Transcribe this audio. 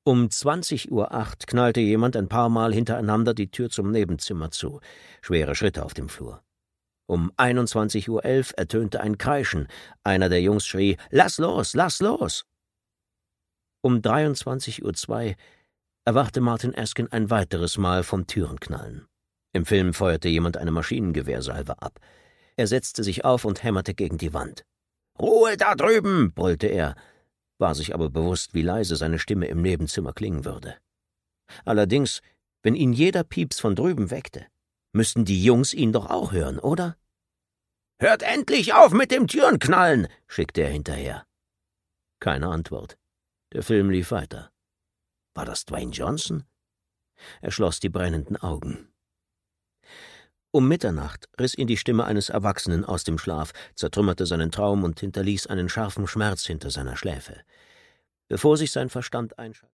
Um 20:08 knallte jemand ein paar Mal hintereinander die Tür zum Nebenzimmer zu. Schwere Schritte auf dem Flur. Um 21:11 ertönte ein Kreischen. Einer der Jungs schrie: »Lass los, lass los!« Um 23:02 erwachte Martin Askin ein weiteres Mal vom Türenknallen. Im Film feuerte jemand eine Maschinengewehrsalve ab. Er setzte sich auf und hämmerte gegen die Wand. »Ruhe da drüben!« brüllte er, war sich aber bewusst, wie leise seine Stimme im Nebenzimmer klingen würde. Allerdings, wenn ihn jeder Pieps von drüben weckte, müssten die Jungs ihn doch auch hören, oder? »Hört endlich auf mit dem Türenknallen!« schickte er hinterher. Keine Antwort. Der Film lief weiter. War das Dwayne Johnson? Er schloss die brennenden Augen. Um Mitternacht riss ihn die Stimme eines Erwachsenen aus dem Schlaf, zertrümmerte seinen Traum und hinterließ einen scharfen Schmerz hinter seiner Schläfe. Bevor sich sein Verstand einschaltete,